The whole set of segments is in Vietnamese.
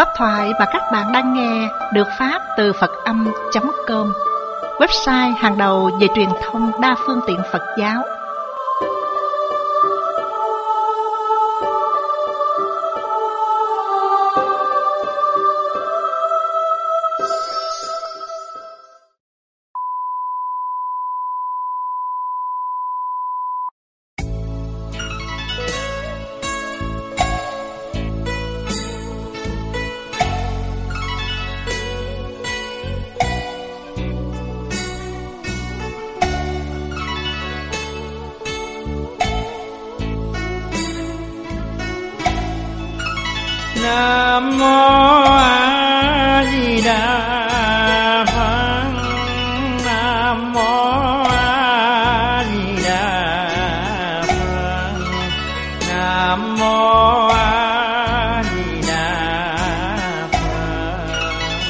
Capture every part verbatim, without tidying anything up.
Pháp thoại mà các bạn đang nghe được phát từ Phật Âm chấm com, website hàng đầu về truyền thông đa phương tiện Phật giáo. Nam mô A Di Đà Phật. Nam mô A Di Đà Phật. Nam mô A Di Đà Phật.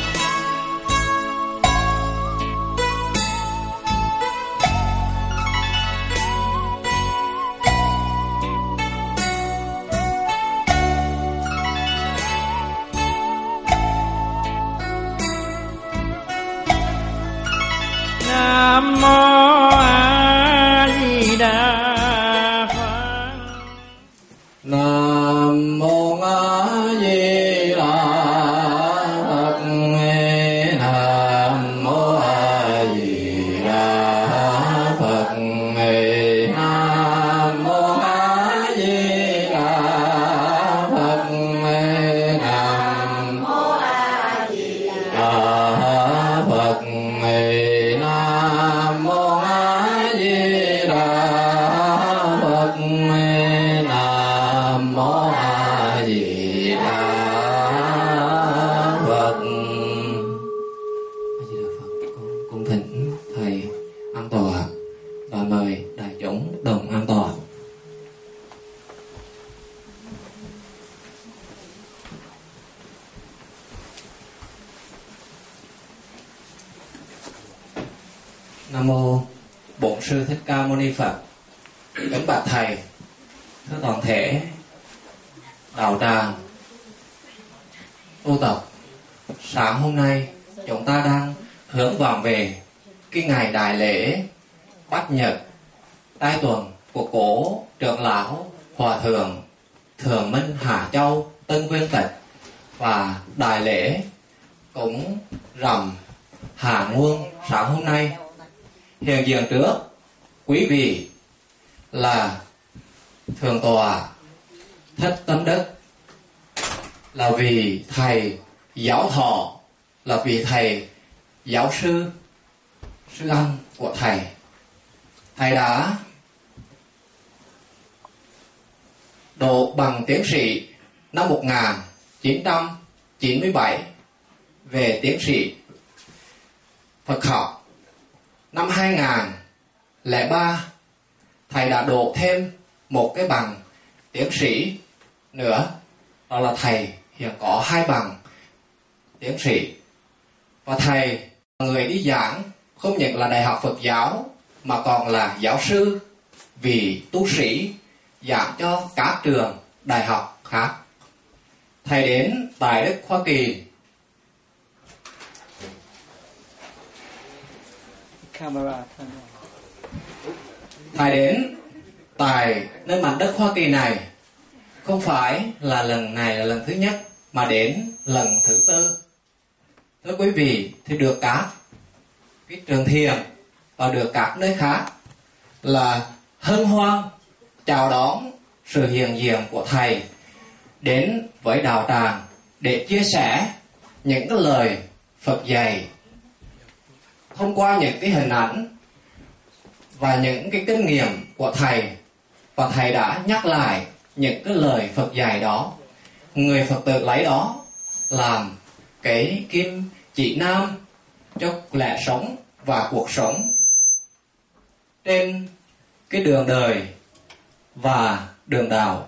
Nam mô A Di Đà Phật. Nam mô A Di Đà Phật. Nam mô A Di Đà Phật. Nam mô A Di Đà Phật. Nam mô A Di Đà Phật. Nam mô A Di Đà Phật. Nam mô A Di Đà Phật. A Di Đà Phật. Con cung thỉnh thầy an tọa và mời đại chúng đồng an tọa. Nam mô Bổn Sư Thích Ca Mâu Ni Phật. Kính bạch thầy, thưa toàn thể đạo tràng tu tập, sáng hôm nay chúng ta đang hướng vọng về cái ngày đại lễ Bát Nhật Trai Tuần của cố trưởng lão Hòa thượng Thường Minh Hà Châu Tân Nguyên Tịch và đại lễ cúng rằm Hạ Nguồn sáng hôm nay. Hiện diện trước quý vị là Thượng tọa Thích Tâm Đức, là vị thầy giáo thọ, là vị thầy giáo sư, sư anh của thầy. Thầy đã độ bằng tiến sĩ năm một nghìn chín trăm chín mươi bảy về tiến sĩ Phật học. Năm hai nghìn không trăm lẻ ba, thầy đã độ thêm một cái bằng tiến sĩ nữa. Đó là thầy hiện có hai bằng tiến sĩ. Và thầy là người đi giảng không những là Đại học Phật giáo mà còn là giáo sư, vị tu sĩ giảng cho các trường đại học khác. Thầy đến tại đất Hoa Kỳ. Thầy đến tại nơi mảnh đất Hoa Kỳ này không phải là lần này là lần thứ nhất, mà đến lần thứ tư. Thưa quý vị, thì được các cái trường thiền và được các nơi khác là hân hoan chào đón sự hiện diện của thầy đến với đạo tràng để chia sẻ những cái lời Phật dạy thông qua những cái hình ảnh và những cái kinh nghiệm của thầy. Và thầy đã nhắc lại những cái lời Phật dạy đó, người Phật tử lấy đó làm cái kim chỉ nam cho lẽ sống và cuộc sống trên cái đường đời và đường đạo.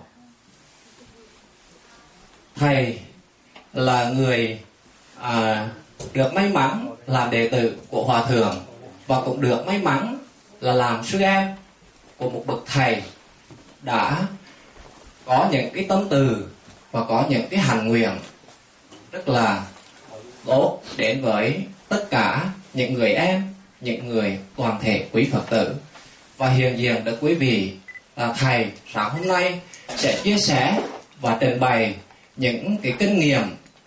Thầy là người à, được may mắn làm đệ tử của Hòa thượng, và cũng được may mắn là làm sư em của một bậc thầy đã có những cái tâm từ và có những cái hành nguyện rất là tốt đến với tất cả những người em, những người toàn thể quý Phật tử. Và hiện diện được quý vị là thầy sáng hôm nay sẽ chia sẻ và trình bày những cái kinh nghiệm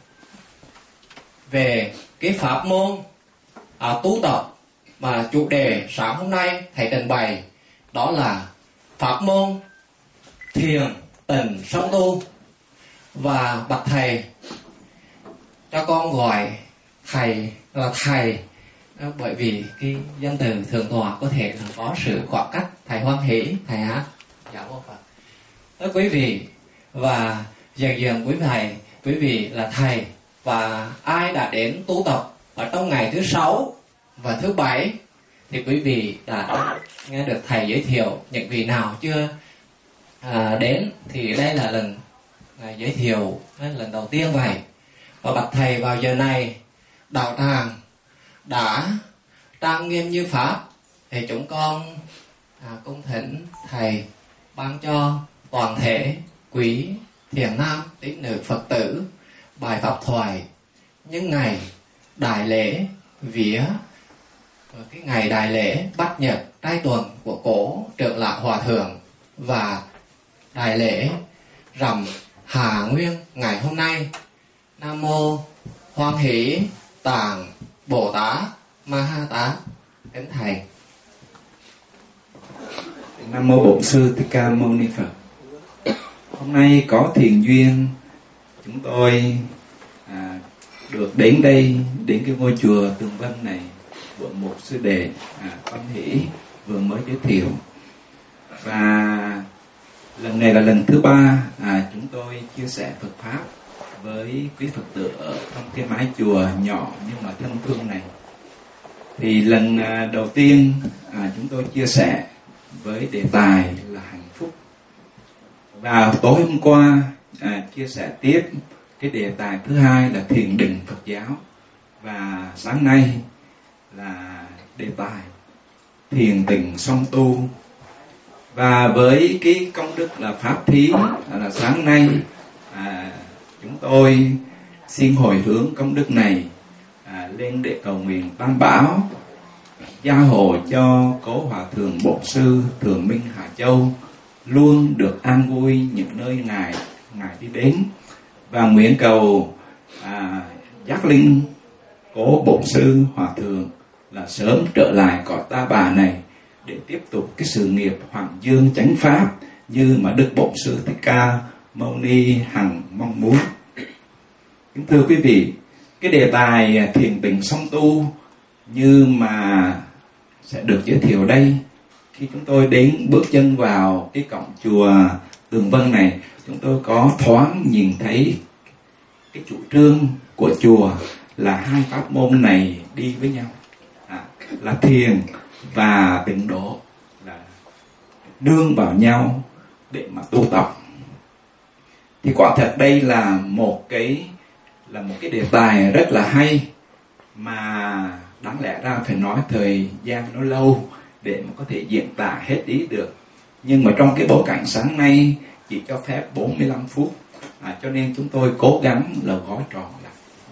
về cái pháp môn à, tu tập mà chủ đề sáng hôm nay thầy trình bày đó là pháp môn thiền tịnh song tu. Và bạch thầy, cho con gọi thầy là thầy, bởi vì cái danh từ thượng tọa có thể là có sự khoảng cách. Thầy hoan hỷ, thầy hát. Dạ vâng Phật. Thưa quý vị, và dần dần quý thầy, quý vị là thầy, và ai đã đến tu tập ở trong ngày thứ sáu và thứ bảy thì quý vị đã nghe được thầy giới thiệu. Những vị nào chưa à, đến thì đây là lần à, giới thiệu lần đầu tiên vậy. Và bạch thầy, vào giờ này đạo tràng đã trang nghiêm như pháp, thì chúng con à, cung thỉnh thầy ban cho toàn thể quý thiền nam tín nữ Phật tử bài pháp thoại những ngày đại lễ vía, cái ngày đại lễ bát nhật trai tuần của cố Trưởng Lão Hòa Thượng và đại lễ rằm Hà Nguyên ngày hôm nay. Nam mô Hoan Hỷ Tạng Bồ Tát Ma Ha Tát. Kính thầy. Nam mô Bổn Sư Thích Ca Mâu Ni Phật. Hôm nay có thiền duyên, chúng tôi à, được đến đây, đến cái ngôi chùa Tường Vân này của một sư đệ à, Tâm Hỷ vừa mới giới thiệu. Và lần này là lần thứ ba à, chúng tôi chia sẻ Phật pháp với quý Phật tử ở trong cái mái chùa nhỏ nhưng mà thân thương này. Thì lần à, đầu tiên à, chúng tôi chia sẻ với đề tài là hạnh phúc. Và tối hôm qua à, chia sẻ tiếp cái đề tài thứ hai là thiền định Phật giáo. Và sáng nay là đề tài thiền tịnh song tu. Và với cái công đức là pháp thí là sáng nay à, chúng tôi xin hồi hướng công đức này à, lên để cầu nguyện Tam Bảo gia hộ cho cố Hòa Thượng Bổn Sư Thường Minh Hà Châu luôn được an vui những nơi ngài ngài đi đến, và nguyện cầu à, giác linh cố Bổn Sư Hòa Thượng là sớm trở lại cõi ta bà này để tiếp tục cái sự nghiệp Hoàng Dương chánh pháp như mà Đức Bổn Sư Thích Ca Mâu Ni hằng mong muốn. Kính thưa quý vị, cái đề tài thiền tịnh song tu như mà sẽ được giới thiệu đây, khi chúng tôi đến bước chân vào cái cổng chùa Tường Vân này, chúng tôi có thoáng nhìn thấy cái chủ trương của chùa là hai pháp môn này đi với nhau, à, là thiền và tịnh độ, là nương vào nhau để mà tu tập. Thì quả thật đây là một cái là một cái đề tài rất là hay, mà đáng lẽ ra phải nói thời gian nó lâu để mà có thể diễn tả hết ý được. Nhưng mà trong cái bối cảnh sáng nay chỉ cho phép bốn mươi lăm phút, à, cho nên chúng tôi cố gắng là gói tròn lại.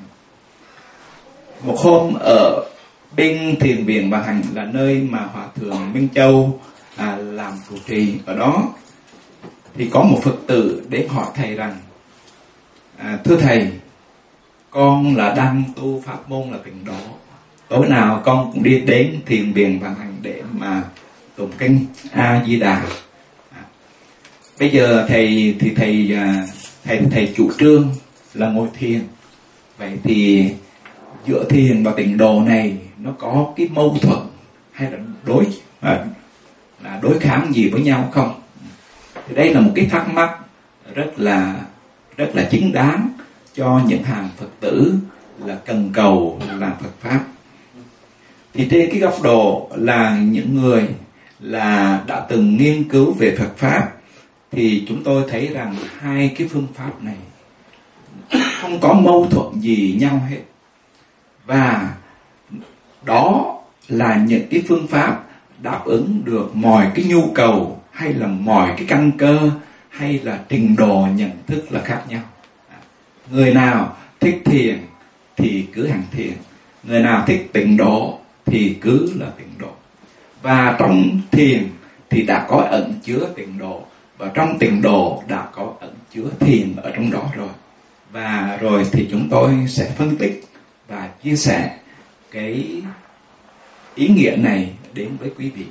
Một hôm ở bên thiền viện Bà Hạnh là nơi mà Hòa Thượng Minh Châu à, làm trụ trì ở đó, thì có một Phật tử đến hỏi thầy rằng à, thưa thầy, con là đang tu pháp môn là tịnh độ, tối nào con cũng đi đến thiền viện Bà Hạnh để mà tụng kinh A Di Đà. À, bây giờ thầy thì thầy thầy thầy chủ trương là ngồi thiền, vậy thì giữa thiền và tịnh độ này nó có cái mâu thuẫn hay là đối à, là đối kháng gì với nhau không? Thì đây là một cái thắc mắc rất là rất là chính đáng cho những hàng Phật tử là cần cầu làm Phật pháp. Thì trên cái góc độ là những người là đã từng nghiên cứu về Phật pháp, thì chúng tôi thấy rằng hai cái phương pháp này không có mâu thuẫn gì nhau hết, và đó là những cái phương pháp đáp ứng được mọi cái nhu cầu hay là mọi cái căn cơ hay là trình độ nhận thức là khác nhau. Người nào thích thiền thì cứ hành thiền, người nào thích tịnh độ thì cứ là tịnh độ. Và trong thiền thì đã có ẩn chứa tịnh độ, và trong tịnh độ đã có ẩn chứa thiền ở trong đó rồi. Và rồi thì chúng tôi sẽ phân tích và chia sẻ cái ý nghĩa này đến với quý vị.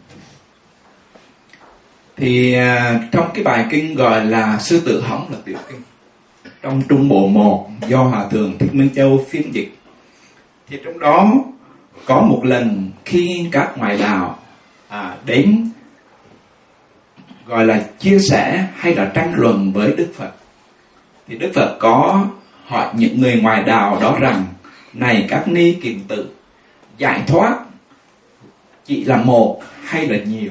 Thì à, trong cái bài kinh gọi là Sư Tử Hống là tiểu kinh, trong Trung Bộ một do Hòa Thượng Thích Minh Châu phiên dịch, thì trong đó có một lần khi các ngoại đạo à, đến gọi là chia sẻ hay là tranh luận với Đức Phật, thì Đức Phật có hỏi những người ngoại đạo đó rằng: này các ni kiền tự, giải thoát chỉ là một hay là nhiều?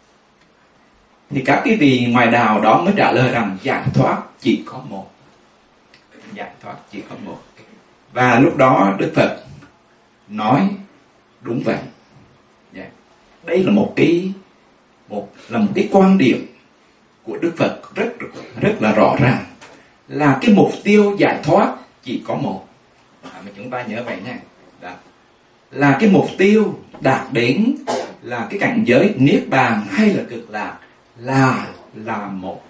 Thì các cái vị ngoại đạo đó mới trả lời rằng giải thoát chỉ có một. Giải thoát chỉ có một. Và lúc đó Đức Phật nói đúng vậy. Đây là một cái một là một cái quan điểm của Đức Phật rất rất là rõ ràng, là cái mục tiêu giải thoát chỉ có một. À, mà chúng ta nhớ vậy nha. Đó. Là cái mục tiêu đạt đến là cái cảnh giới niết bàn hay là cực lạc là là một.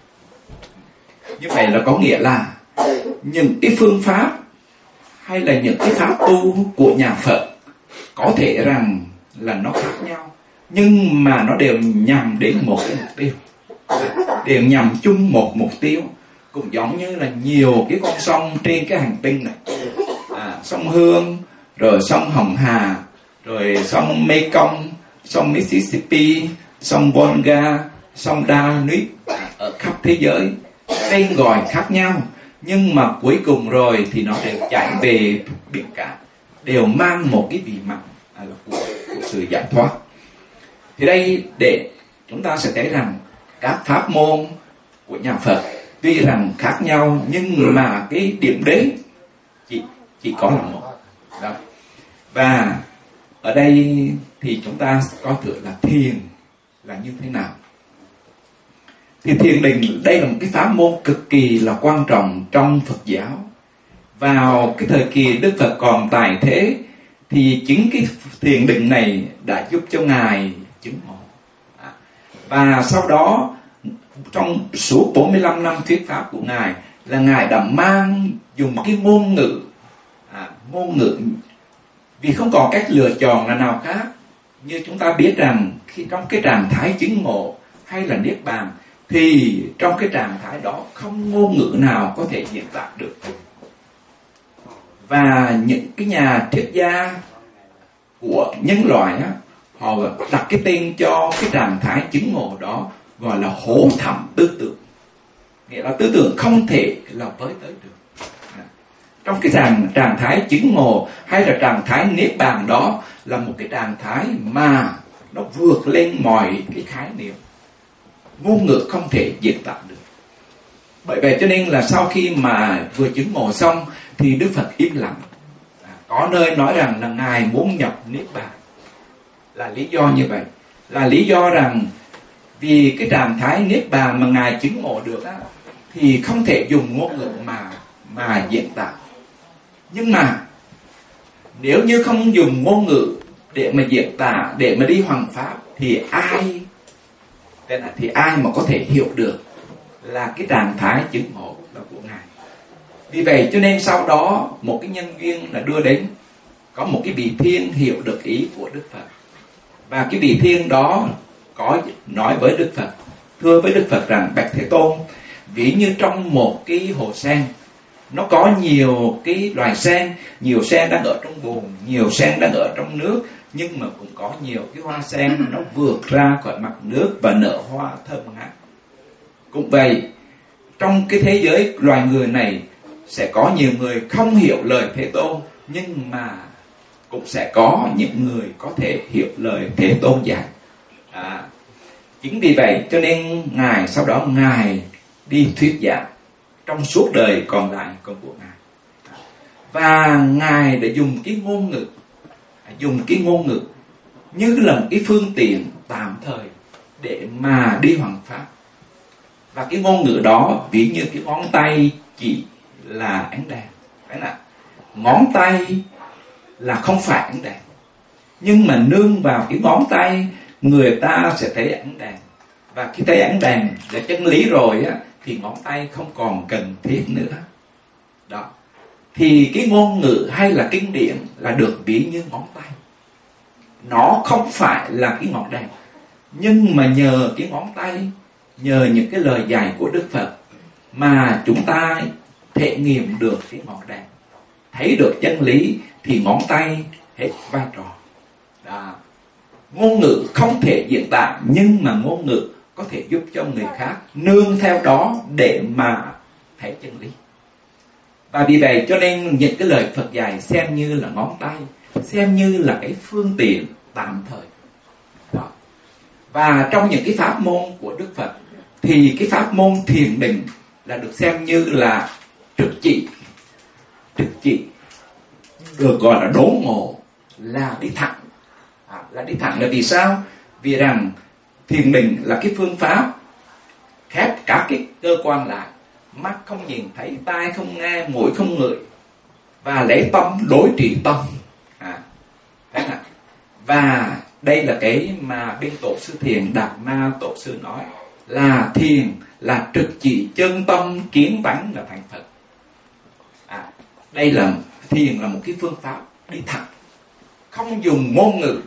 Như vậy là có nghĩa là những cái phương pháp hay là những cái pháp tu của nhà Phật có thể rằng là nó khác nhau, nhưng mà nó đều nhằm đến một cái mục tiêu, đều nhằm chung một mục tiêu. Cũng giống như là nhiều cái con sông trên cái hành tinh này, à, sông Hương, rồi sông Hồng Hà, rồi sông Mekong, sông Mississippi, sông Volga, sông Danube ở khắp thế giới, tên gọi khác nhau, nhưng mà cuối cùng rồi thì nó đều chảy về biển cả, đều mang một cái vị mặn à, là của, của sự giải thoát. Thì đây để chúng ta sẽ thấy rằng các pháp môn của nhà Phật tuy rằng khác nhau, nhưng mà cái điểm đến chỉ chỉ có là một. Đó. Và ở đây thì chúng ta coi thử là thiền là như thế nào. Thì thiền định đây là một cái pháp môn cực kỳ là quan trọng trong Phật giáo. Vào cái thời kỳ Đức Phật còn tại thế thì chính cái thiền định này đã giúp cho Ngài chứng ngộ. Và sau đó trong suốt bốn mươi lăm năm thuyết pháp của Ngài là Ngài đã mang dùng cái ngôn ngữ à, ngôn ngữ vì không còn cách lựa chọn là nào khác. Như chúng ta biết rằng khi trong cái trạng thái chứng ngộ hay là niết bàn thì trong cái trạng thái đó không ngôn ngữ nào có thể diễn tả được. Và những cái nhà triết gia của nhân loại á, họ đặt cái tên cho cái trạng thái chứng ngộ đó gọi là hố thẳm tư tưởng, nghĩa là tư tưởng không thể là với tới được. Trong cái trạng, trạng thái chứng ngộ hay là trạng thái niết bàn đó là một cái trạng thái mà nó vượt lên mọi cái khái niệm, ngôn ngữ không thể diễn tả được. Bởi vậy cho nên là sau khi mà vừa chứng ngộ xong thì Đức Phật im lặng. À, có nơi nói rằng là Ngài muốn nhập niết bàn. Là lý do như vậy, là lý do rằng vì cái trạng thái niết bàn mà Ngài chứng ngộ được á, thì không thể dùng ngôn ngữ mà mà diễn tả. Nhưng mà nếu như không dùng ngôn ngữ để mà diễn tả, để mà đi hoằng pháp, thì ai thì ai mà có thể hiểu được là cái trạng thái chứng ngộ là của Ngài. Vì vậy cho nên sau đó một cái nhân viên là đưa đến, có một cái vị thiên hiểu được ý của Đức Phật, và cái vị thiên đó có nói với Đức Phật, thưa với Đức Phật rằng: bạch Thế Tôn, ví như trong một cái hồ sen, nó có nhiều cái loài sen, nhiều sen đang ở trong bùn, nhiều sen đang ở trong nước, nhưng mà cũng có nhiều cái hoa sen nó vượt ra khỏi mặt nước và nở hoa thơm ngát. Cũng vậy, trong cái thế giới loài người này sẽ có nhiều người không hiểu lời Thế Tôn, nhưng mà cũng sẽ có những người có thể hiểu lời Thế Tôn dạy. À, chính vì vậy cho nên Ngài sau đó Ngài đi thuyết giảng trong suốt đời còn lại của Ngài. Và Ngài đã dùng cái ngôn ngữ, dùng cái ngôn ngữ như là một cái phương tiện tạm thời để mà đi hoằng pháp. Và cái ngôn ngữ đó ví như cái ngón tay chỉ là ánh đèn, Đấy là ngón tay là không phải ánh đèn, nhưng mà nương vào cái ngón tay người ta sẽ thấy ánh đèn. Và khi thấy ánh đèn là chân lý rồi á, thì ngón tay không còn cần thiết nữa. Đó. Thì cái ngôn ngữ hay là kinh điển là được ví như ngón tay. Nó không phải là cái ngọn đèn, nhưng mà nhờ cái ngón tay, nhờ những cái lời dạy của Đức Phật mà chúng ta thể nghiệm được cái ngọn đèn, thấy được chân lý, thì ngón tay hết vai trò. Đó. Ngôn ngữ không thể diễn tả, nhưng mà ngôn ngữ có thể giúp cho người khác nương theo đó để mà thấy chân lý. Và vì vậy cho nên những cái lời Phật dạy xem như là ngón tay, xem như là cái phương tiện tạm thời. Đó. Và trong những cái pháp môn của Đức Phật thì cái pháp môn thiền định là được xem như là trực chỉ. Trực chỉ được gọi là đốn ngộ, là đi thẳng. À, là đi thẳng là vì sao? Vì rằng thiền định là cái phương pháp khép cả cái cơ quan lại, mắt không nhìn thấy, tai không nghe, mũi không ngửi, và lấy tâm đối trị tâm. À, và đây là cái mà bên tổ sư thiền Đạt Ma tổ sư nói là thiền là trực chỉ chân tâm, kiến tánh là thành Phật. À, đây là thiền là một cái phương pháp đi thẳng, không dùng ngôn ngữ,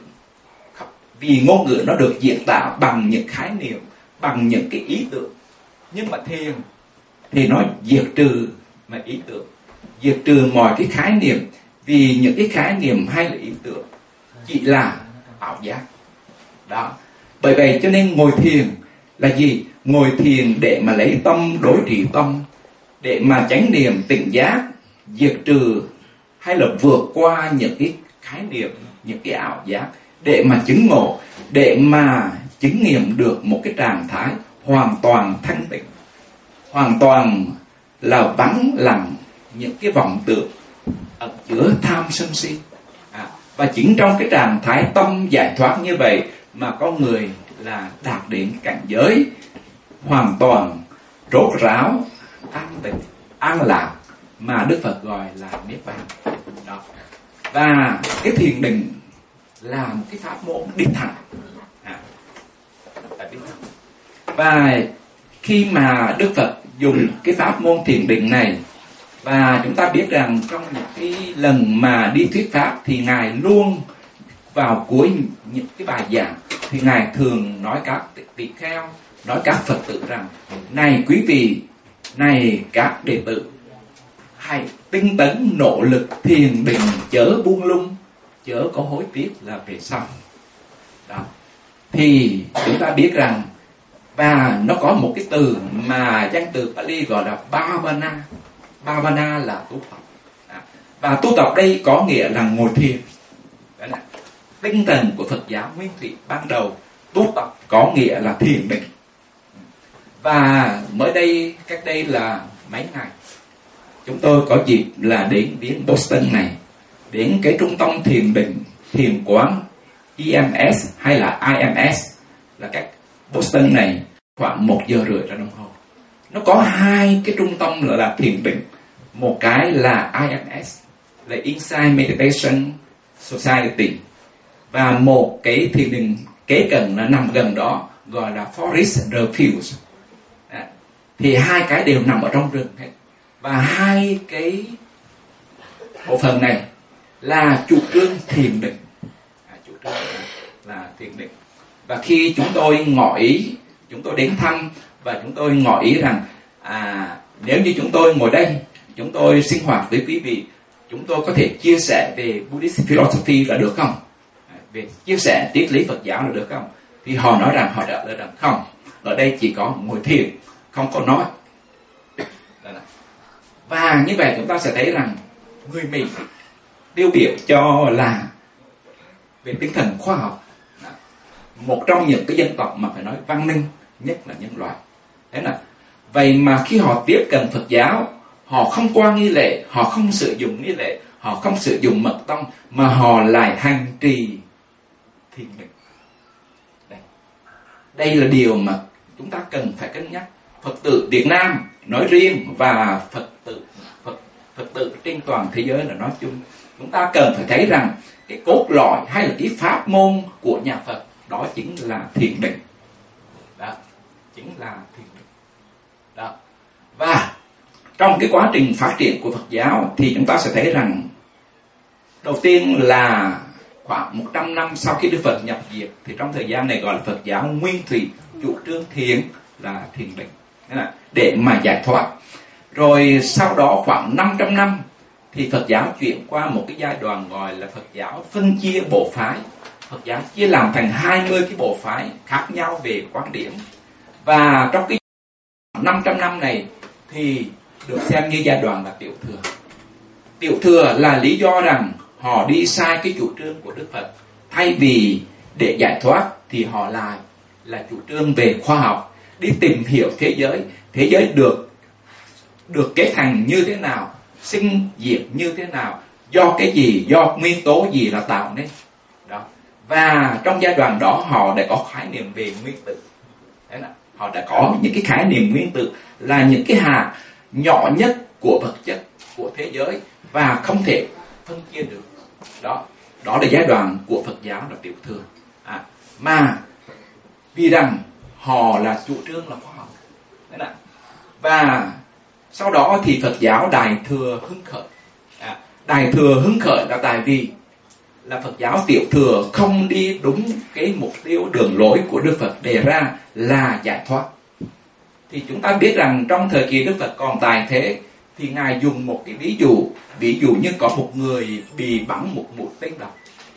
vì ngôn ngữ nó được diễn tả bằng những khái niệm, bằng những cái ý tưởng. Nhưng mà thiền thì nó diệt trừ mà ý tưởng, diệt trừ mọi cái khái niệm, vì những cái khái niệm hay là ý tưởng chỉ là ảo giác. Đó. Bởi vậy cho nên ngồi thiền là gì? Ngồi thiền để mà lấy tâm đối trị tâm, để mà chánh niệm tỉnh giác, diệt trừ hay là vượt qua những cái khái niệm, những cái ảo giác, để mà chứng ngộ, để mà chứng nghiệm được một cái trạng thái hoàn toàn thanh tịnh, hoàn toàn là vắng lặng những cái vọng tưởng ẩn chứa tham sân si. À, và chính trong cái trạng thái tâm giải thoát như vậy mà có người là đạt đến cảnh giới hoàn toàn rốt ráo, an tịnh, an lạc mà Đức Phật gọi là Niết Bàn. Đó. Và cái thiền định là một cái pháp môn đi thẳng. À, đi thẳng. Và khi mà Đức Phật dùng cái pháp môn thiền định này, và chúng ta biết rằng trong những cái lần mà đi thuyết pháp thì Ngài luôn vào cuối những cái bài giảng thì Ngài thường nói các tỳ kheo, nói các Phật tử rằng: này quý vị, này các đệ tử, hãy tinh tấn nỗ lực thiền định, chớ buông lung, chớ có hối tiếc là về sau. Đó. Thì chúng ta biết rằng, và nó có một cái từ mà danh từ Pali gọi là Bhavana. Bhavana là tu tập. Và tu tập đây có nghĩa là ngồi thiền. Đó là tinh thần của Phật giáo nguyên thủy ban đầu, tu tập có nghĩa là thiền định. Và mới đây, cách đây là mấy ngày, chúng tôi có dịp là đến viếng Boston này, đến cái trung tâm thiền định, thiền quán E M S hay là I M S, là cách Boston này khoảng một giờ rưỡi ra đồng hồ. Nó có hai cái trung tâm là, là thiền định. Một cái là I M S, là Insight Meditation Society, và một cái thiền định kế cận là nằm gần đó gọi là Forest Refuge. À, thì hai cái đều nằm ở trong rừng hết. Và hai cái bộ phận này là chủ trương thiền định, à, chủ trương là thiền định. Và khi chúng tôi ngỏ ý, chúng tôi đến thăm và chúng tôi ngỏ ý rằng à, nếu như chúng tôi ngồi đây, chúng tôi sinh hoạt với quý vị, chúng tôi có thể chia sẻ về Buddhist philosophy là được không? À, về chia sẻ triết lý Phật giáo là được không? Thì họ nói rằng, họ trả lời rằng không, ở đây chỉ có ngồi thiền, không có nói. Và như vậy chúng ta sẽ thấy rằng người Mỹ tiêu biểu cho là về tinh thần khoa học, một trong những cái dân tộc mà phải nói văn minh nhất là nhân loại. Thế là vậy mà khi họ tiếp cận Phật giáo, họ không qua nghi lễ, họ không sử dụng nghi lễ, họ không sử dụng mật tông, mà họ lại hành trì thiền định. Đây. Đây là điều mà chúng ta cần phải cân nhắc. Phật tử Việt Nam nói riêng và Phật tử Phật, Phật Phật tử trên toàn thế giới là nói chung. Chúng ta cần phải thấy rằng cái cốt lõi hay là cái pháp môn của nhà Phật đó chính là thiền định. Đó, chính là thiền định. Đó. Và trong cái quá trình phát triển của Phật giáo thì chúng ta sẽ thấy rằng đầu tiên là khoảng một trăm năm sau khi Đức Phật nhập diệt thì trong thời gian này gọi là Phật giáo nguyên thủy, chủ trương thiền là thiền định để mà giải thoát. Rồi sau đó khoảng năm trăm năm thì Phật giáo chuyển qua một cái giai đoạn gọi là Phật giáo phân chia bộ phái. Phật giáo chia làm thành hai mươi cái bộ phái khác nhau về quan điểm. Và trong cái năm trăm năm này thì được xem như giai đoạn là tiểu thừa. Tiểu thừa là lý do rằng họ đi sai cái chủ trương của Đức Phật. Thay vì để giải thoát thì họ lại là chủ trương về khoa học, đi tìm hiểu thế giới, thế giới được được kết thành như thế nào, sinh diệt như thế nào, do cái gì, do nguyên tố gì là tạo nên. Đó. Và trong giai đoạn đó họ đã có khái niệm về nguyên tử. Thế nào? Họ đã có những cái khái niệm nguyên tử là những cái hạt nhỏ nhất của vật chất, của thế giới và không thể phân chia được. Đó, đó là giai đoạn của Phật giáo là tiểu thừa. À, mà vì rằng họ là chủ trương là khoa học. Thế nào? Và sau đó thì Phật giáo Đại Thừa hưng khởi. À, Đại Thừa hưng khởi là tại vì là Phật giáo tiểu thừa không đi đúng cái mục tiêu đường lối của Đức Phật đề ra là giải thoát. Thì chúng ta biết rằng trong thời kỳ Đức Phật còn tại thế thì Ngài dùng một cái ví dụ, ví dụ như có một người bị bắn một mũi tên độc.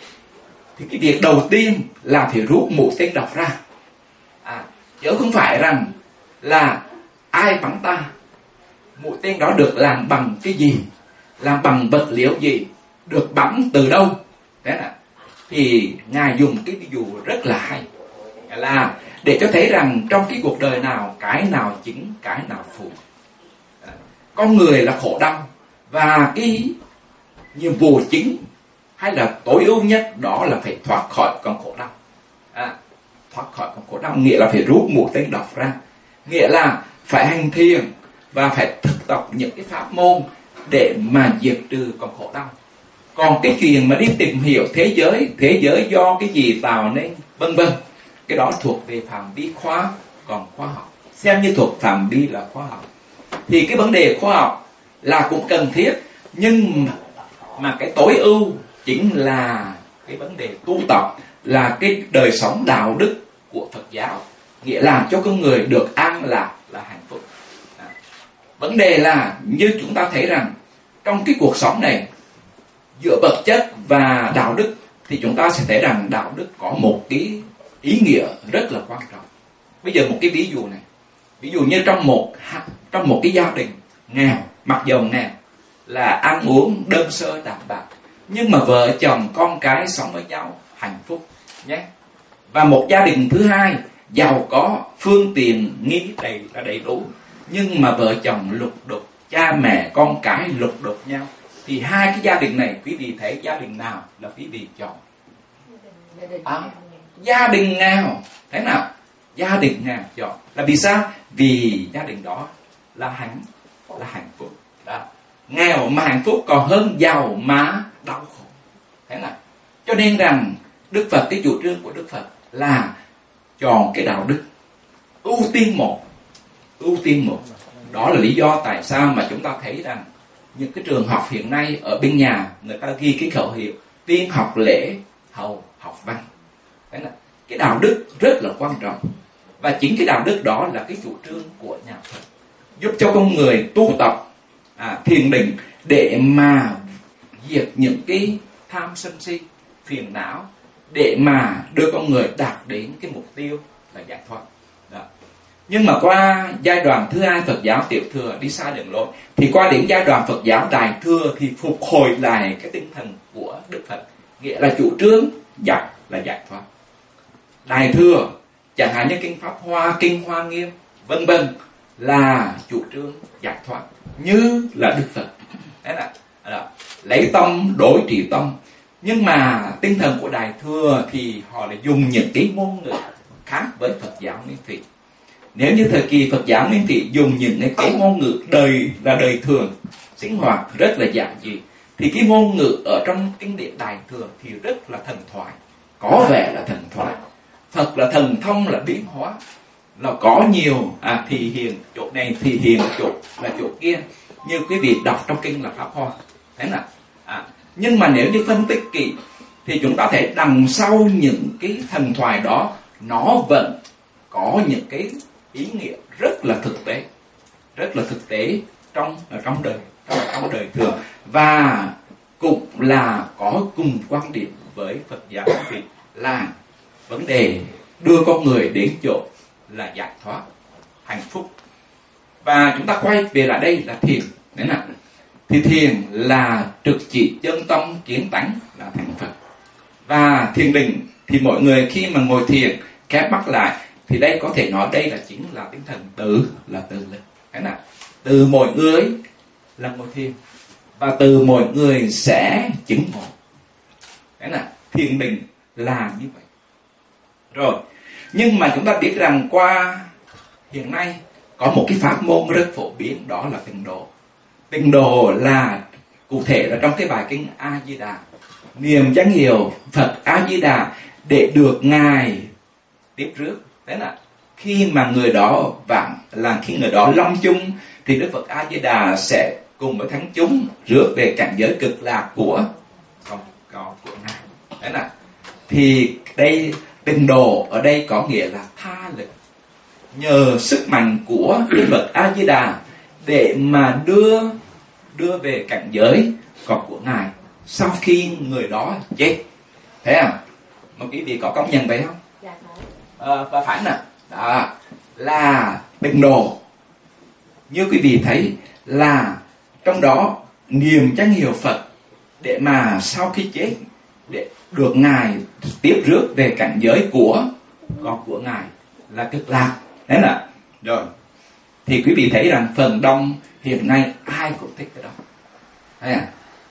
Thì cái việc đầu tiên là phải rút mũi tên độc ra. À, chứ không phải rằng là ai bắn ta, mũi tên đó được làm bằng cái gì, làm bằng vật liệu gì, được bắn từ đâu. Thế nào? Thì Ngài dùng cái ví dụ rất là hay, là để cho thấy rằng trong cái cuộc đời nào, cái nào chính, cái nào phụ. Con người là khổ đau, và cái nhiệm vụ chính hay là tối ưu nhất đó là phải thoát khỏi con khổ đau. À, thoát khỏi con khổ đau nghĩa là phải rút mũi tên độc ra, nghĩa là phải hành thiền và phải thực tập những cái pháp môn để mà diệt trừ con khổ đau. Còn cái chuyện mà đi tìm hiểu thế giới, thế giới do cái gì tạo nên, vân vân, cái đó thuộc về phạm vi khoa, còn khoa học xem như thuộc phạm vi là khoa học. Thì cái vấn đề khoa học là cũng cần thiết, nhưng mà cái tối ưu chính là cái vấn đề tu tập, là cái đời sống đạo đức của Phật giáo, nghĩa là cho con người được an lạc là hạnh phúc. À, vấn đề là như chúng ta thấy rằng trong cái cuộc sống này giữa vật chất và đạo đức thì chúng ta sẽ thấy rằng đạo đức có một cái ý nghĩa rất là quan trọng. Bây giờ một cái ví dụ này, ví dụ như trong một trong một cái gia đình nghèo, mặc dầu nghèo, là ăn uống đơn sơ đạm bạc, nhưng mà vợ chồng con cái sống với nhau hạnh phúc nhé. Và một gia đình thứ hai giàu có, phương tiện nghi đầy là đầy đủ, nhưng mà vợ chồng lục đục, cha mẹ con cái lục đục nhau. Thì hai cái gia đình này quý vị thấy gia đình nào là quý vị chọn? À, gia đình nghèo. Thế nào? Gia đình nghèo chọn. Là vì sao? Vì gia đình đó là hạnh là hạnh phúc. Đó. Nghèo mà hạnh phúc còn hơn giàu mà đau khổ. Thế nào? Cho nên rằng Đức Phật, cái chủ trương của Đức Phật là chọn cái đạo đức ưu tiên một, ưu tiên một. Đó là lý do tại sao mà chúng ta thấy rằng những cái trường học hiện nay ở bên nhà người ta ghi cái khẩu hiệu tiên học lễ, hậu học văn. Thế là cái đạo đức rất là quan trọng, và chính cái đạo đức đó là cái chủ trương của nhà Phật, giúp cho con người tu tập à, thiền định để mà diệt những cái tham sân si, phiền não, để mà đưa con người đạt đến cái mục tiêu là giải thoát. Đó. Nhưng mà qua giai đoạn thứ hai Phật giáo tiểu thừa đi sai đường lối, thì qua đến giai đoạn Phật giáo đại thừa thì phục hồi lại cái tinh thần của Đức Phật, nghĩa là chủ trương giải là giải thoát. Đại thừa chẳng hạn như kinh Pháp Hoa, kinh Hoa Nghiêm, vân vân là chủ trương giải thoát như là Đức Phật. Thế là đó. Lấy tâm đối trị tâm. Nhưng mà tinh thần của đại thừa thì họ lại dùng những cái ngôn ngữ khác với Phật giáo Nguyên Thủy. Nếu như thời kỳ Phật giáo Nguyên Thủy dùng những cái ngôn ngữ đời là đời thường, sinh hoạt rất là giản dị. Thì cái ngôn ngữ ở trong kinh điển Đại Thừa thì rất là thần thoại, có vẻ là thần thoại. Phật là thần thông, là biến hóa, là có nhiều à, thị hiện chỗ này, thị hiện chỗ là chỗ kia, như quý vị đọc trong kinh là Pháp Hoa. Thế nào? À, nhưng mà nếu như phân tích kỹ thì chúng ta thấy đằng sau những cái thần thoại đó nó vẫn có những cái ý nghĩa rất là thực tế, rất là thực tế trong ở trong đời trong, trong đời thường, và cũng là có cùng quan điểm với Phật giáo vì là vấn đề đưa con người đến chỗ là giải thoát, hạnh phúc. Và chúng ta quay về lại đây là thiền. Đấy nào? Thì thiền là trực chỉ chân tâm kiến tánh là thành Phật. Và thiền định thì mọi người khi mà ngồi thiền khép mắt lại thì đây có thể nói đây là chính là tinh thần từ, là từ lực. Đấy nào? Từ mọi người là ngồi thiền và từ mọi người sẽ chứng ngộ. Đấy nào? Thiền định là như vậy. Rồi, nhưng mà chúng ta biết rằng qua hiện nay có một cái pháp môn rất phổ biến, đó là tịnh độ. Tịnh độ là cụ thể là trong cái bài kinh A Di Đà, niệm danh hiệu Phật A Di Đà để được Ngài tiếp rước. Thế là khi mà người đó vạn là khi người đó long chung thì Đức Phật A Di Đà sẽ cùng với thánh chúng rước về cảnh giới cực lạc của của, của Ngài. Thế là thì đây tịnh độ ở đây có nghĩa là tha lực, nhờ sức mạnh của Đức Phật A Di Đà để mà đưa đưa về cảnh giới còn của Ngài sau khi người đó chết. Thấy không? Một quý vị có công nhận vậy không? Dạ à, và phải nè, đó là tịnh độ. Như quý vị thấy là trong đó niệm danh hiệu Phật để mà sau khi chết để được Ngài tiếp rước về cảnh giới của con của Ngài là cực lạc. Đấy là rồi. Thì quý vị thấy rằng phần đông hiện nay ai cũng thích cái đó. Thấy à?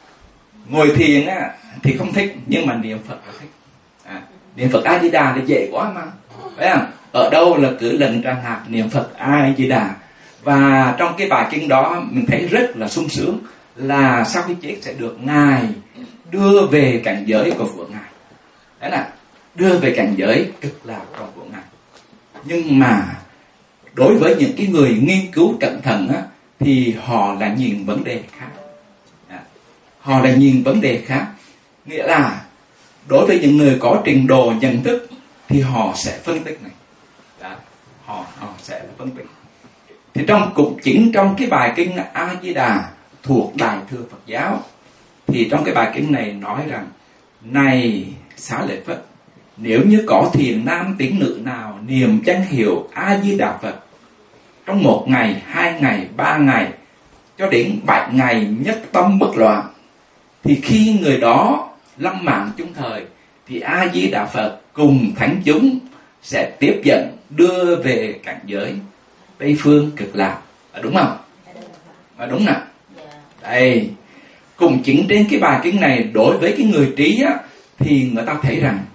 Ngồi thiền á, thì không thích, nhưng mà niệm Phật là thích. À, niệm Phật A Di Đà thì dễ quá mà. Thấy không? Ở đâu là cứ lần ra hạt niệm Phật A Di Đà. Và trong cái bài kinh đó mình thấy rất là sung sướng là sau khi chết sẽ được Ngài đưa về cảnh giới của của Ngài. Đấy là đưa về cảnh giới cực lạc của của Ngài. Nhưng mà đối với những cái người nghiên cứu cẩn thận á, thì họ là nhìn vấn đề khác. À, họ là nhìn vấn đề khác. Nghĩa là đối với những người có trình độ nhận thức thì họ sẽ phân tích này. Đó, họ, họ sẽ phân tích. Thì trong cũng chính trong cái bài kinh A Di Đà thuộc Đại Thừa Phật giáo, thì trong cái bài kinh này nói rằng: này Xá Lợi Phất, nếu như có thiền nam tín nữ nào niệm danh hiệu A Di Đà Phật trong một ngày, hai ngày, ba ngày cho đến bảy ngày nhất tâm bất loạn, thì khi người đó lâm mạng chung thời thì A Di Đà Phật cùng thánh chúng sẽ tiếp dẫn đưa về cảnh giới Tây phương cực lạc. À, đúng không? À, đúng nè. Đây, cùng chính trên cái bài kinh này đối với cái người trí á, thì người ta thấy rằng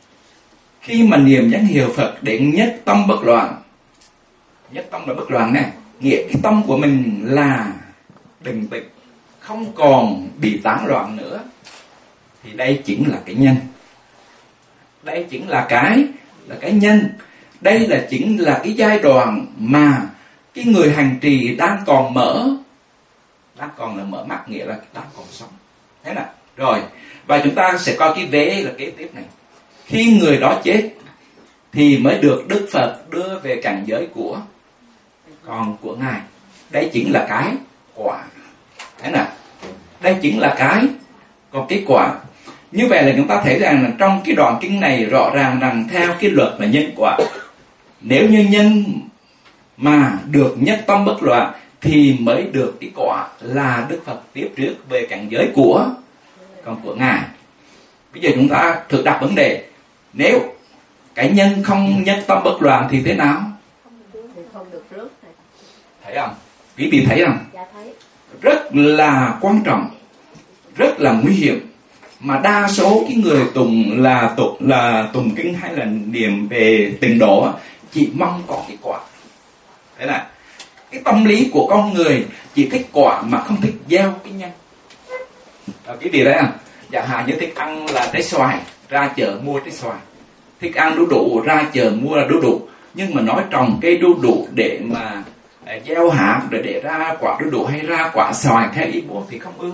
khi mà niệm danh hiệu Phật đến nhất tâm bất loạn, nhất tâm là bất loạn nè, nghĩa cái tâm của mình là bình tĩnh, không còn bị tán loạn nữa, thì đây chính là cái nhân. Đây chính là cái là cái nhân. Đây là chính là cái giai đoạn mà cái người hành trì đang còn mở, đang còn là mở mắt, nghĩa là đang còn sống. Thế nào? Rồi, và chúng ta sẽ coi cái vế là kế tiếp này. Khi người đó chết thì mới được Đức Phật đưa về cảnh giới của con của Ngài. Đây chính là cái quả. Thế nào? Đây chính là cái còn cái quả. Như vậy là chúng ta thấy rằng là trong cái đoạn kinh này rõ ràng rằng theo cái luật là nhân quả. Nếu như nhân mà được nhất tâm bất loạn thì mới được cái quả là Đức Phật tiếp trước về cảnh giới của con của Ngài. Bây giờ chúng ta thử đặt vấn đề, nếu cái nhân không nhất tâm bất loạn thì thế nào? Thì không được rước. Thấy không? Quý vị thấy không? Dạ thấy. Rất là quan trọng, rất là nguy hiểm. Mà đa số cái người tùng là tụng là tùng kinh hay là niệm về tịnh độ chỉ mong có cái quả. Thế là Cái tâm lý của con người chỉ thích quả mà không thích gieo cái nhân. À, cái gì đấy à? Chẳng hạn như thích ăn là trái xoài, ra chợ mua trái xoài. Thích ăn đu đủ, ra chợ mua là đu đủ. Nhưng mà nói trồng cây đu đủ để mà à, gieo hạt để để ra quả đu đủ hay ra quả xoài theo ý muốn thì không ưa.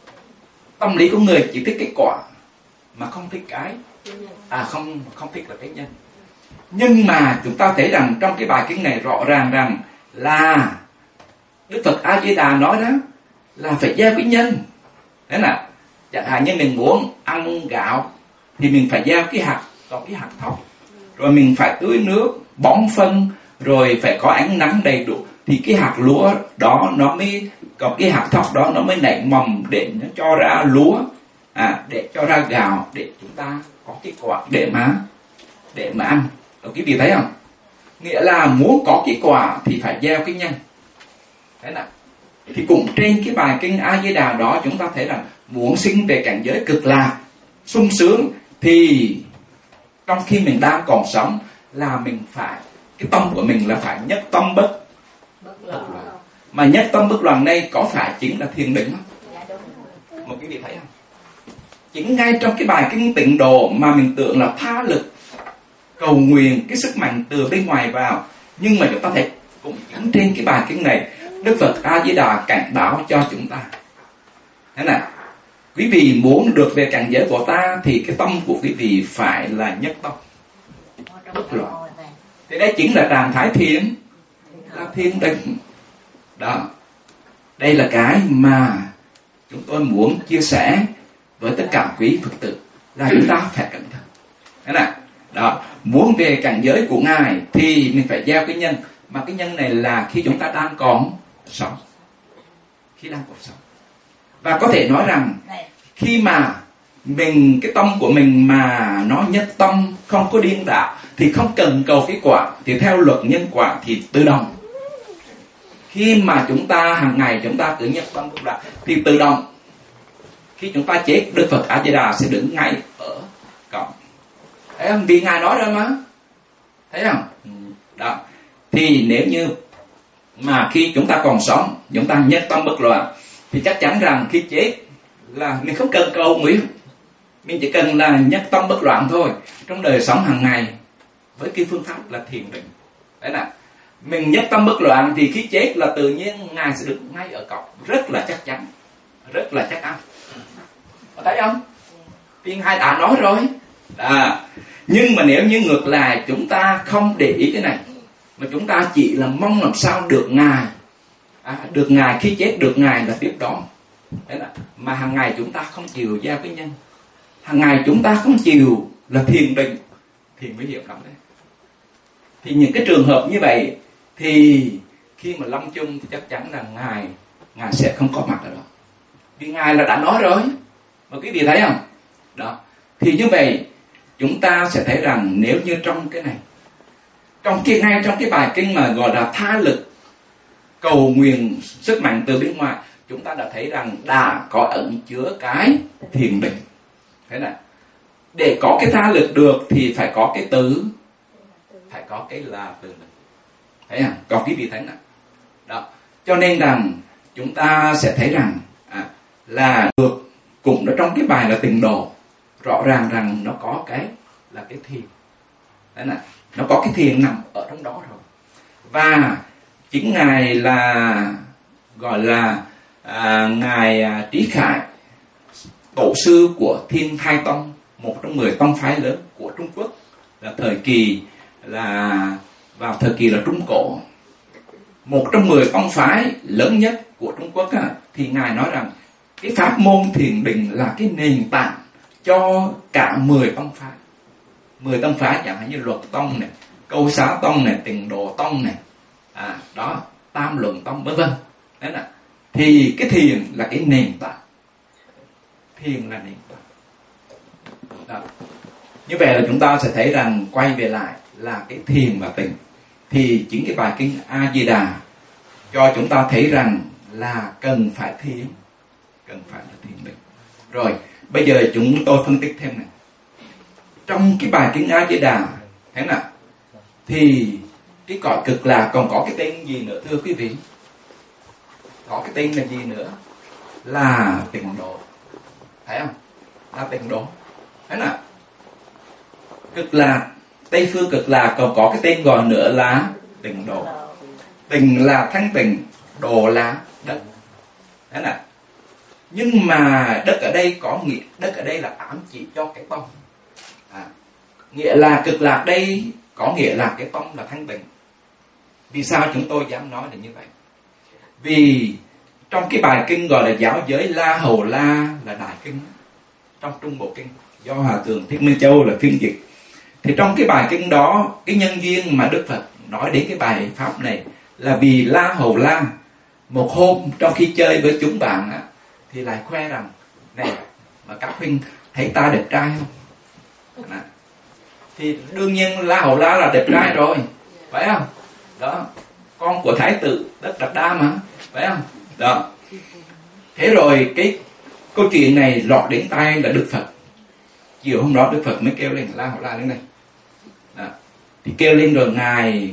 Tâm lý của người chỉ thích cái quả mà không thích cái à không không thích là cái nhân. Nhưng mà chúng ta thấy rằng trong cái bài kinh này rõ ràng rằng là Đức Phật A Di Đà nói đó là phải gieo cái nhân. Thế nào? Chẳng hạn như mình muốn ăn gạo thì mình phải gieo cái hạt, có cái hạt thóc, rồi mình phải tưới nước, bón phân, rồi phải có ánh nắng đầy đủ thì cái hạt lúa đó nó mới có cái hạt thóc đó nó mới nảy mầm để nó cho ra lúa, à để cho ra gạo để chúng ta có cái quả để mà để mà ăn. Ở cái gì thấy không? Nghĩa là muốn có cái quả thì phải gieo cái nhân. Thế nào? Thì cũng trên cái bài kinh A Di Đà đó chúng ta thấy rằng muốn sinh về cảnh giới cực lạc, sung sướng thì trong khi mình đang còn sống là mình phải, cái tâm của mình là phải nhất tâm bất bất loạn. Mà nhất tâm bất loạn đây có phải chính là thiền định không? Một cái gì thấy không? Chính ngay trong cái bài kinh Tịnh Độ mà mình tưởng là tha lực cầu nguyện cái sức mạnh từ bên ngoài vào, nhưng mà chúng ta thấy cũng chính trên cái bài kinh này Đức Phật A Di Đà cảnh báo cho chúng ta. Thế nào? Quý vị muốn được về cảnh giới của ta thì cái tâm của quý vị phải là nhất tâm bất loạn. Thế đây chính là trạng thái thiền, là thiền định. Đó. Đây là cái mà chúng tôi muốn chia sẻ với tất cả quý Phật tử là chúng ta phải cẩn thận. Thế nào? Đó, muốn về cảnh giới của Ngài thì mình phải gieo cái nhân, mà cái nhân này là khi chúng ta đang còn sống, khi đang còn sống. Và có thể nói rằng khi mà mình cái tâm của mình mà nó nhất tâm, không có điên đảo thì không cần cầu cái quả, thì theo luật nhân quả thì tự động. Khi mà chúng ta hàng ngày chúng ta cứ nhất tâm bất loạn thì tự động khi chúng ta chết Đức Phật A Di Đà sẽ đứng ngay ở cổng. Thấy không? Vì Ngài nói rồi mà. Thấy không? Đó. Thì nếu như mà khi chúng ta còn sống, chúng ta nhất tâm bất loạn thì chắc chắn rằng khi chết là mình không cần cầu nguyện, mình chỉ cần là nhất tâm bất loạn thôi trong đời sống hàng ngày với cái phương pháp là thiền định. Đấy là mình nhất tâm bất loạn thì khi chết là tự nhiên Ngài sẽ đứng ngay ở cổng, rất là chắc chắn, rất là chắc ăn. Có thấy không? Vì Ngài đã nói rồi. À, nhưng mà nếu như ngược lại chúng ta không để ý cái này, mà chúng ta chỉ là mong làm sao được Ngài, à, được Ngài khi chết được Ngài là tiếp đón. Đấy là, mà hàng ngày chúng ta không chịu gieo cái nhân, hàng ngày chúng ta không chịu là thiền định thì mới hiểm lắm đấy. Thì những cái trường hợp như vậy thì khi mà lâm chung thì chắc chắn là Ngài Ngài sẽ không có mặt ở đó, vì Ngài là đã nói rồi. Mà quý vị thấy không? Đó. Thì như vậy chúng ta sẽ thấy rằng nếu như trong cái này, trong kia ngay trong cái bài kinh mà gọi là tha lực cầu nguyện sức mạnh từ bên ngoài, chúng ta đã thấy rằng đã có ẩn chứa cái thiền định. Thế này, để có cái tha lực được thì phải có cái từ, phải có cái là từ lực. Thấy không? Có quý vị thấy nào? Đó. Cho nên rằng chúng ta sẽ thấy rằng à, là được cũng ở trong cái bài là Tịnh Độ rõ ràng rằng nó có cái là cái thiền. Đấy là nó có cái thiền nằm ở trong đó rồi. Và chính Ngài là gọi là à, Ngài à, Trí Khải, tổ sư của Thiên Thai Tông, một trong mười tông phái lớn của Trung Quốc, là thời kỳ là vào thời kỳ là Trung Cổ, một trong mười tông phái lớn nhất của Trung Quốc á, thì Ngài nói rằng cái pháp môn thiền định là cái nền tảng cho cả mười tông phái. Mười tông phái chẳng hạn như Luật Tông này, Câu Xá Tông này, Tịnh Độ Tông này, à, đó, Tam Luận Tông vân vân. Đấy là thì cái thiền là cái nền tảng. Thiền là nền tảng. Đó. Như vậy là chúng ta sẽ thấy rằng quay về lại là cái thiền và tịnh. Thì chính cái bài kinh A Di Đà cho chúng ta thấy rằng là cần phải thiền, cần phải là thiền định. Rồi, bây giờ chúng tôi phân tích thêm này. Trong cái bài kinh A Di Đà thế nào? Thì cái cõi cực lạc còn có cái tên gì nữa thưa quý vị? Có cái tên là gì nữa? Là tịnh độ. Thấy không? Là tịnh độ. Thấy nào? Cực lạc, Tây phương cực lạc còn có cái tên gọi nữa là tịnh độ. Tịnh là thanh tịnh, độ là đất. Thấy nào? Nhưng mà đất ở đây có nghĩa, đất ở đây là ám chỉ cho cái tâm. À, nghĩa là cực lạc đây có nghĩa là cái tâm là thanh tịnh. Vì sao chúng tôi dám nói là như vậy? Vì trong cái bài kinh gọi là giáo giới La Hầu La là đại kinh, trong Trung Bộ Kinh do Hòa Thượng Thích Minh Châu là phiên dịch. Thì trong cái bài kinh đó, cái nhân duyên mà Đức Phật nói đến cái bài pháp này là vì La Hầu La một hôm trong khi chơi với chúng bạn á, thì lại khoe rằng này mà các huynh thấy ta đẹp trai không? Đó. Thì đương nhiên La Hầu La là đẹp trai rồi, phải không? Đó, con của thái tử Tất Đạt Đa mà, phải không? Đó. Thế rồi cái câu chuyện này lọt đến tai là Đức Phật. Chiều hôm đó Đức Phật mới kêu lên La Hầu La đến đây. Đó. Thì kêu lên rồi ngài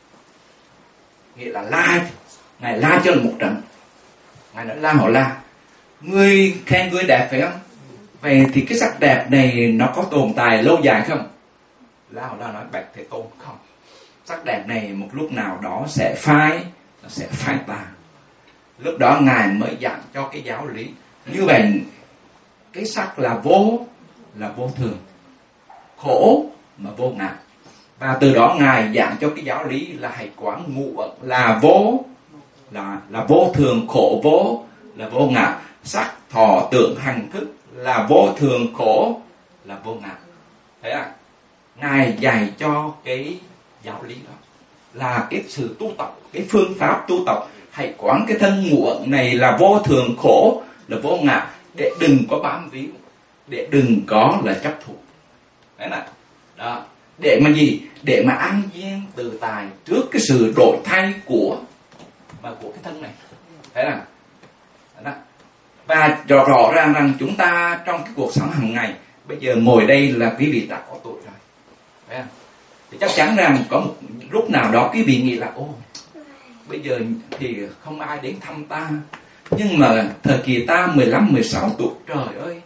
nghĩa là la, ngài la cho là một trận. Ngài nói La Hầu La, ngươi khen ngươi đẹp phải không? Vậy thì cái sắc đẹp này nó có tồn tại lâu dài không? La Hầu La nói bạch Thế Tôn không. Sắc đẹp này một lúc nào đó sẽ phai, nó sẽ phai tàn. Lúc đó ngài mới dặn cho cái giáo lý như vậy, cái sắc là vô, là vô thường, khổ mà vô ngã. Và từ đó ngài dặn cho cái giáo lý là hãy quán ngũ uẩn là vô, là là vô thường khổ vô, là vô ngã. Sắc thọ tưởng hành thức là vô thường khổ, là vô ngã. Thấy à? Ngài dạy cho cái giáo lý đó là cái sự tu tập, cái phương pháp tu tập. Hãy quán cái thân ngũ uẩn này là vô thường khổ, là vô ngã, để đừng có bám víu, để đừng có là chấp thủ. Đấy là đó. Để mà gì? Để mà an nhiên tự tại trước cái sự đổi thay của mà của cái thân này. Thế là đó. Và rõ, rõ ràng rằng chúng ta trong cái cuộc sống hàng ngày, bây giờ ngồi đây là quý vị đã có tuổi rồi, phải không? Thì chắc chắn rằng có một lúc nào đó quý vị nghĩ là ô, bây giờ thì không ai đến thăm ta, nhưng mà thời kỳ ta mười lăm, mười sáu tuổi, trời ơi,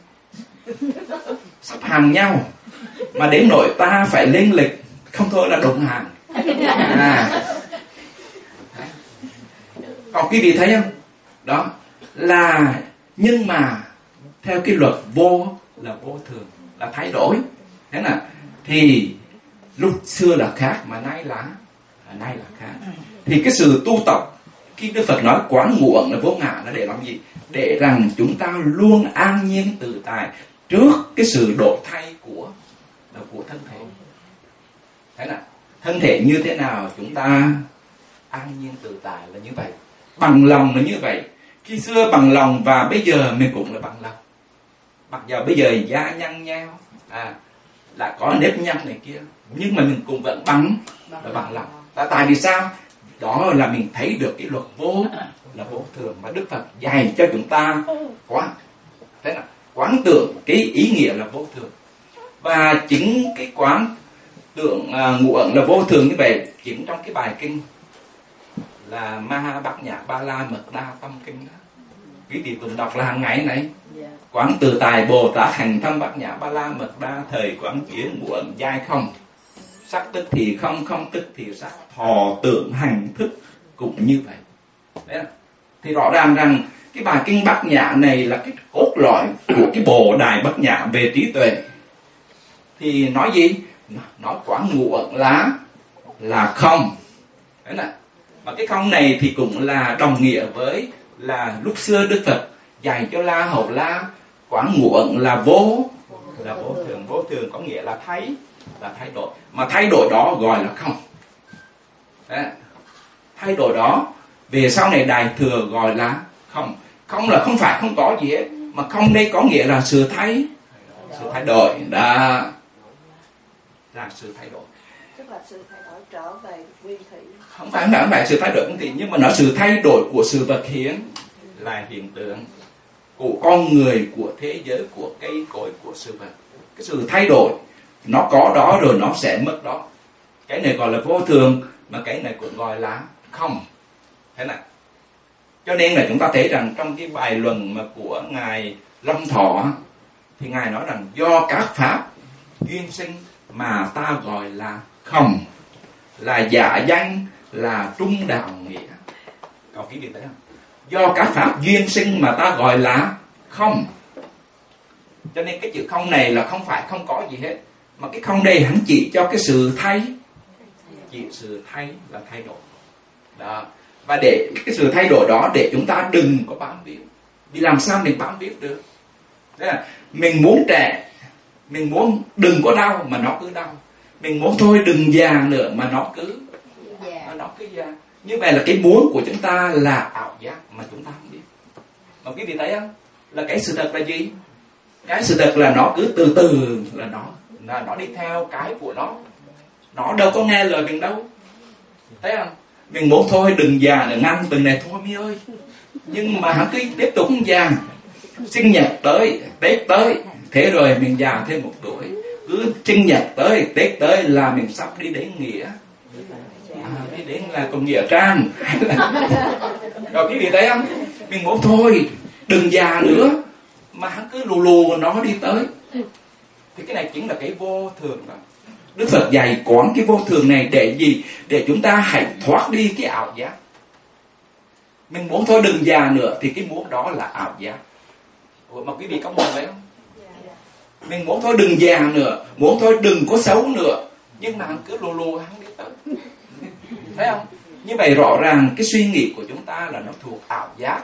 sắp hàng nhau, mà đến nỗi ta phải lên lịch, không thôi là đụng hàng. À. Còn quý vị thấy không? Đó là, nhưng mà theo cái luật vô là vô thường, là thay đổi. Thế nào? Thì lúc xưa là khác mà nay là nay là khác. Thì cái sự tu tập, khi Đức Phật nói quán ngũ uẩn là vô ngã là để làm gì? Để rằng chúng ta luôn an nhiên tự tại trước cái sự đổi thay của của thân thể. Thế nào? Thân thể như thế nào chúng ta an nhiên tự tại là như vậy. Bằng lòng là như vậy. Khi xưa bằng lòng và bây giờ mình cũng là bằng lòng. Mặc giờ bây giờ da nhăn nheo, à, lại có nếp nhăn này kia, nhưng mà mình cũng vẫn bằng là bằng lòng. Tại, tại vì sao? Đó là mình thấy được cái luật vô là vô thường mà Đức Phật dạy cho chúng ta quán. Thế nào? Quán tưởng cái ý nghĩa là vô thường. Và chính cái quán tưởng à, ngũ uẩn là vô thường như vậy, chính trong cái bài kinh là Ma Bát Nhã Ba La Mật Đa Tâm Kinh đó, quý vị từng đọc là hàng ngày này. Quán tự tài Bồ Tát hành thâm Bát Nhã Ba La Mật Đa, thời quán kiến ngũ uẩn giai không, sắc tức thì không, không tức thì sắc, thọ tưởng hành thức cũng như vậy. Đấy. Thì rõ ràng rằng cái bài kinh Bát Nhã này là cái cốt lõi của cái Bồ Đài Bát Nhã về trí tuệ. Thì nói gì? Nói quán ngũ uẩn là là không. Đấy là. Mà cái không này thì cũng là đồng nghĩa với là lúc xưa Đức Phật dạy cho La Hầu La quán ngũ uẩn là vô, là vô thường. Vô thường có nghĩa là thay, là thay đổi. Mà thay đổi đó gọi là không. Đấy. Thay đổi đó về sau này Đại Thừa gọi là không. Không là không phải không có gì hết, mà không đây có nghĩa là sự thay, sự thay đổi. Đó là sự thay đổi. Tức là sự thay đổi trở về nguyên thủy. Không phải không phải sự thay đổi nguyên thủy, nhưng mà nó sự thay đổi của sự vật hiện, là hiện tượng của con người, của thế giới, của cây cối, của sự vật. Cái sự thay đổi nó có đó rồi nó sẽ mất đó. Cái này gọi là vô thường. mà cái này cũng gọi là không. Thế nào? Cho nên là chúng ta thấy rằng trong cái bài luận mà của ngài Long Thọ thì ngài nói rằng do các pháp duyên sinh mà ta gọi là không, là giả danh, là trung đạo nghĩa. Có cái gì đấy không? Do các pháp duyên sinh mà ta gọi là không. Cho nên cái chữ không này là không phải không có gì hết, mà cái không đây hắn chỉ cho cái sự thay, chỉ sự thay là thay đổi đó. Và để cái sự thay đổi đó để chúng ta đừng có bám víu. Vì làm sao mình bám víu được? Thế là mình muốn trẻ, mình muốn đừng có đau mà nó cứ đau. Mình muốn thôi đừng già nữa mà nó cứ mà nó cứ già. Như vậy là cái muốn của chúng ta là ảo giác mà chúng ta không biết. Mà quý vị thấy không? Là cái sự thật là gì? Cái sự thật là nó cứ từ từ là nó là nó đi theo cái của nó. Nó đâu có nghe lời mình đâu. Thấy không? Mình muốn thôi đừng già nữa, ngăn tuần này thôi mi ơi. Nhưng mà hắn cứ tiếp tục già. Sinh nhật tới, Tết tới, thế rồi mình già thêm một tuổi. Cứ sinh nhật tới, Tết tới là mình sắp đi đến nghĩa. À, đi đến là còn nghĩa trang. Rồi quý vị thấy không? Mình muốn thôi đừng già nữa, mà hắn cứ lù lù nó đi tới. Thì cái này chính là cái vô thường đó. Đức Phật dạy quán cái vô thường này để gì? Để chúng ta hãy thoát đi cái ảo giác. Mình muốn thôi đừng già nữa thì cái muốn đó là ảo giác. Ủa mà quý vị có muốn đấy không? Mình muốn thôi đừng già nữa, muốn thôi đừng có xấu nữa, nhưng mà hắn cứ lù lù hắn đi tới. Thấy không? Như vậy rõ ràng cái suy nghĩ của chúng ta là nó thuộc ảo giác,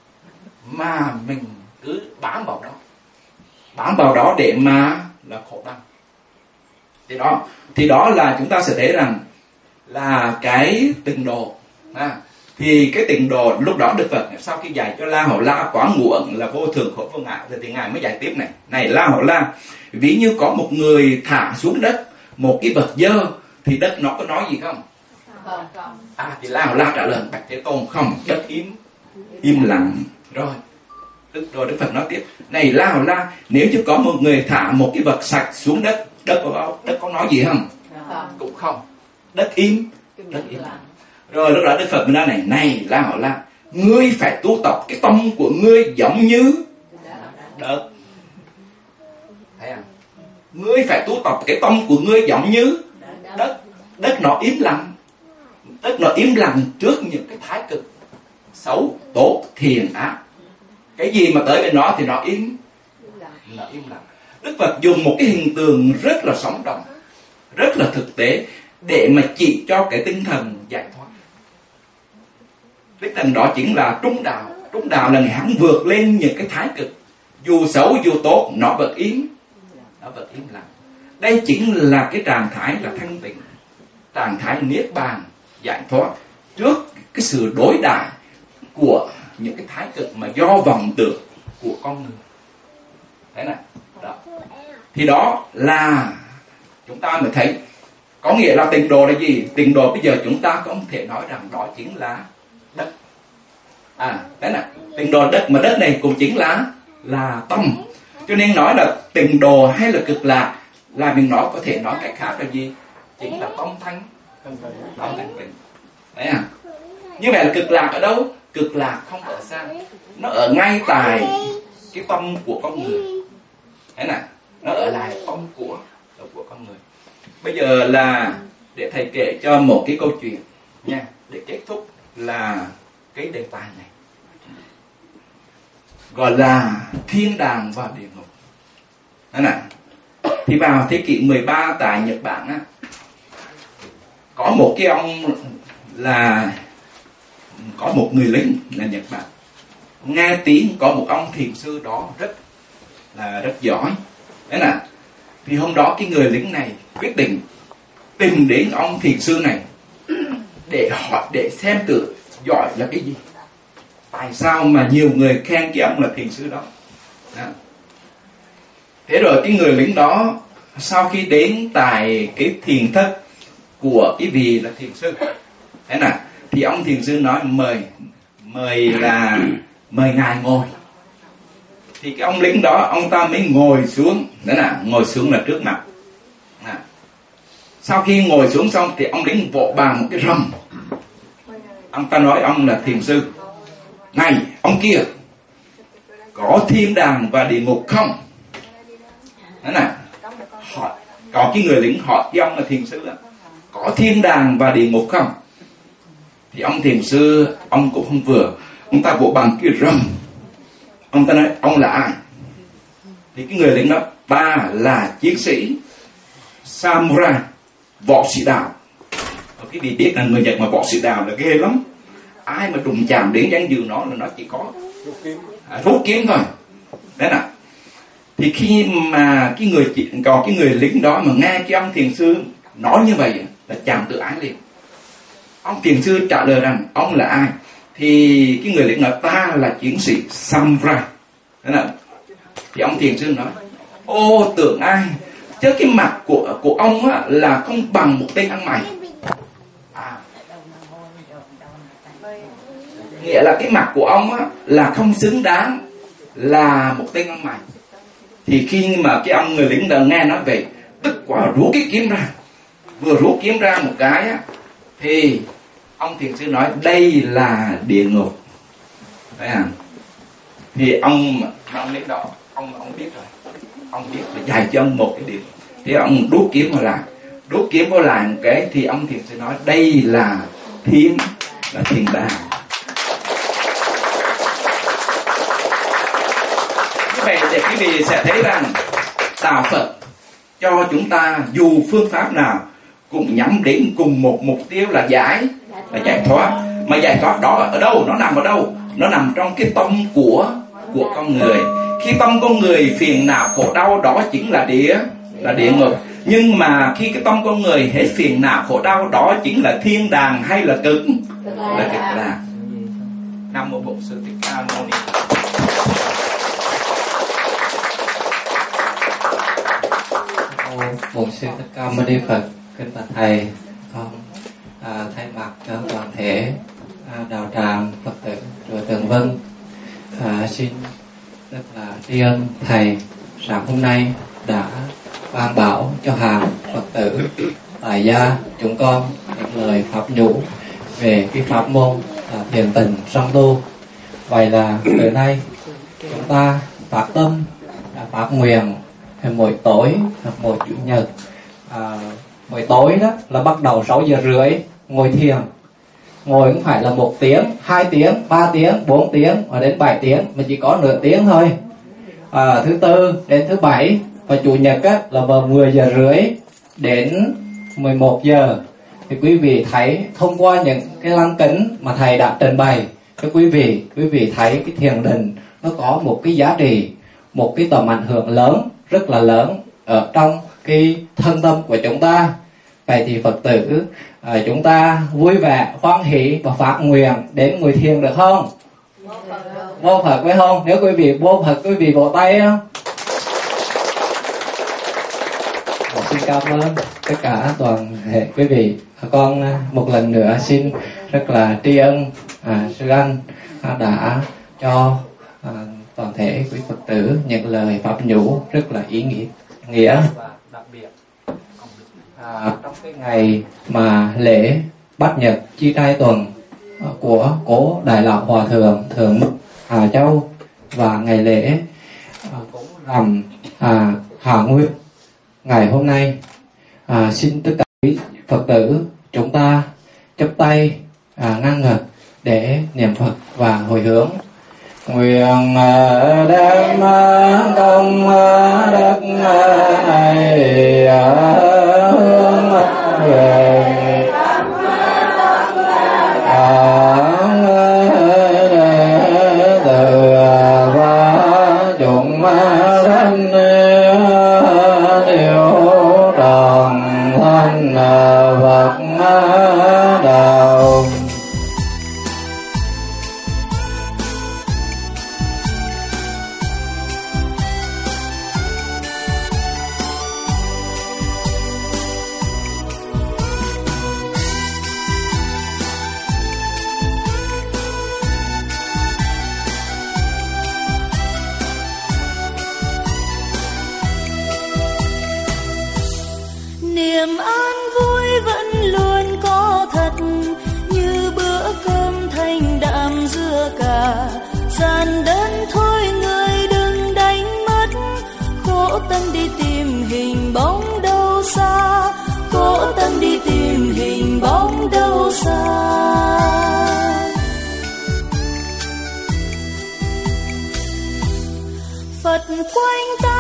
mà mình cứ bám vào đó, bám vào đó để mà là khổ đau. Thì đó, thì đó là chúng ta sẽ thấy rằng là cái tịnh độ. À, thì cái tịnh độ lúc đó Đức Phật sau khi dạy cho La Hầu La quán ngũ ẩn là vô thường khổ vô ngã, thì ngài mới dạy tiếp này. Này La Hầu La, ví như có một người thả xuống đất một cái vật dơ thì đất nó có nói gì không? À thì La Hầu La trả lời Bạch Thế Tôn không, đất im im lặng. Rồi Đức rồi Đức Phật nói tiếp, này La Hầu La, nếu như có một người thả một cái vật sạch xuống đất, đất có đất có nói gì không? Cũng không, đất im đất im lặng. Rồi lúc đó Đức Phật mới nói này, này La Hầu La, ngươi phải tu tập cái tâm của ngươi giống như đất. Thấy không? Ngươi phải tu tập cái tâm của ngươi giống như đất. Đất nó im lặng, đất nó im lặng trước những cái thái cực xấu, tốt, thiện, ác. Cái gì mà tới bên nó thì nó im, nó im lặng. Đức Phật dùng một cái hình tượng rất là sống động, rất là thực tế để mà chỉ cho cái tinh thần giải thoát. Tinh thần đó chính là trung đạo. Trung đạo là hắn vượt lên những cái thái cực, dù xấu dù tốt nó vẫn im, nó vẫn im lặng. Đây chính là cái trạng thái là thanh tịnh, trạng thái niết bàn, giải thoát trước cái sự đối đãi của những cái thái cực mà do vọng tưởng của con người. Thế này đó. Thì đó là chúng ta mới thấy, có nghĩa là tịnh độ là gì? Tịnh độ bây giờ chúng ta không thể nói rằng đó chính là đất. À thế này, tịnh độ đất, mà đất này cũng chính là là tâm. Cho nên nói là tịnh độ hay là cực lạc là mình nói có thể nói cách khác là gì? Chính là tâm thanh, tâm thanh tịnh. Đấy à? Như vậy là cực lạc ở đâu? Cực lạc không ở xa, nó ở ngay tại cái tâm của con người. Thế nào? Nó ở lại tâm của của con người. Bây giờ là để thầy kể cho một cái câu chuyện nha, để kết thúc là cái đề tài này, gọi là thiên đàng và địa ngục. Thế nào? Thì vào thế kỷ mười ba tại Nhật Bản á, có một cái ông là có một người lính là Nhật Bản, nghe tiếng có một ông thiền sư đó rất là rất giỏi. Thế nào? Thì hôm đó cái người lính này quyết định tìm đến ông thiền sư này để hỏi, để xem tự giỏi là cái gì, tại sao mà nhiều người khen cái ông là thiền sư đó. Đó. Thế rồi cái người lính đó sau khi đến tại cái thiền thất của cái vị là thiền sư, thế nào, thì ông thiền sư nói mời mời là mời ngài ngồi. Thì cái ông lính đó ông ta mới ngồi xuống, thế nào, ngồi xuống là trước mặt. À. Sau khi ngồi xuống xong thì ông lính vỗ bàn một cái rầm. Ông ta nói ông là thiền sư. Này ông kia, có thiên đàng và địa ngục không? Thế này, hỏi, có cái người lính hỏi cái ông là thiền sư đó, có thiên đàng và địa ngục không? Thì ông thiền sư, ông cũng không vừa. Ông ta vỗ bàn kia rầm. Ông ta nói, ông là ai? Thì cái người lính đó, ta là chiến sĩ samurai, võ sĩ đạo. Cái vị biết là người Nhật mà võ sĩ đạo là ghê lắm. Ai mà đụng chạm đến danh dự nó là nó chỉ có à, rút kiếm thôi. Đấy nè. Thì khi mà cái người chị, có cái người lính đó mà nghe cái ông thiền sư nói như vậy là chạm tự ái liền. Ông thiền sư trả lời rằng ông là ai? Thì cái người lính nói ta là chiến sĩ samurai. Đấy nè. Thì ông thiền sư nói, ô tưởng ai, chứ cái mặt của của ông á, là không bằng một tên ăn mày. À, nghĩa là cái mặt của ông á, là không xứng đáng là một tên ăn mày. Thì khi mà cái ông người lính đã nghe nói về, tức quả rú cái kiếm ra, vừa rú kiếm ra một cái á, thì ông thiền sư nói đây là địa ngục. Đấy à. Thì ông ông lính đó, ông ông biết rồi, ông biết là dạy cho ông một cái điều. Thì ông đút kiếm vào lại, đút kiếm vào lại một cái, thì ông thiền sư nói đây là thiên, là thiên đàng. Như vậy để quý vị sẽ thấy rằng đạo Phật cho chúng ta dù phương pháp nào cũng nhắm đến cùng một mục tiêu là giải, là giải thoát. Mà giải thoát đó ở đâu? Nó nằm ở đâu? Nó nằm trong cái tâm của của con người. Khi tâm con người phiền não khổ đau, đó chính là địa là địa ngục. Nhưng mà khi cái tâm con người hết phiền não khổ đau, đó chính là thiên đàng hay là cực là cực lạc. Nam mô Bổn Sư Thích Ca Mâu Ni Phật. Bổn Sư Thích Ca Mâu Ni Phật. Kính bạch thầy, con à, thay mặt cho toàn thể à, đạo tràng Phật tử chùa Tường Vân à, xin rất là tri ân thầy sáng hôm nay đã ban bảo cho hàng Phật tử tại gia chúng con những lời pháp nhũ về cái pháp môn là thiền tịnh song tu. Vậy là từ nay chúng ta phát tâm đã phát nguyện mỗi tối hoặc mỗi chủ nhật à, mỗi tối đó là bắt đầu sáu giờ rưỡi ngồi thiền. Ngồi cũng phải là một tiếng, hai tiếng, ba tiếng, bốn tiếng và đến bảy tiếng, mà chỉ có nửa tiếng thôi. À, thứ tư đến thứ bảy và chủ nhật á, là vào mười giờ rưỡi đến mười một giờ. Thì quý vị thấy thông qua những cái lăng kính mà thầy đã trình bày cho quý vị, quý vị thấy cái thiền định nó có một cái giá trị, một cái tầm ảnh hưởng lớn, rất là lớn ở trong cái thân tâm của chúng ta. Vậy thì Phật tử à, chúng ta vui vẻ, hoan hỷ và phát nguyện đến ngồi thiền được không? Vô Phật phải không? Nếu quý vị vô Phật, quý vị vỗ tay không? Xin cảm ơn tất cả toàn thể quý vị. Con một lần nữa xin rất là tri ân à, sư anh à, đã cho à, toàn thể quý Phật tử những lời pháp nhũ rất là ý nghĩa nghĩa và đặc biệt à, trong cái ngày mà lễ Bát Nhật Chi Trai Tuần à, của cố Đại Lão Hòa Thượng Thượng Mức Hà Châu và ngày lễ à, cũng rằm à, Hạ Nguyên ngày hôm nay, à, xin tất cả quý Phật tử chúng ta chắp tay à, ngang ngực để niệm Phật và hồi hướng. Nguyện đem công đức này hướng về đơn thôi người đừng đánh mất, khổ tâm đi tìm hình bóng đâu xa, khổ tâm đi tìm hình bóng đâu xa. Phật quanh ta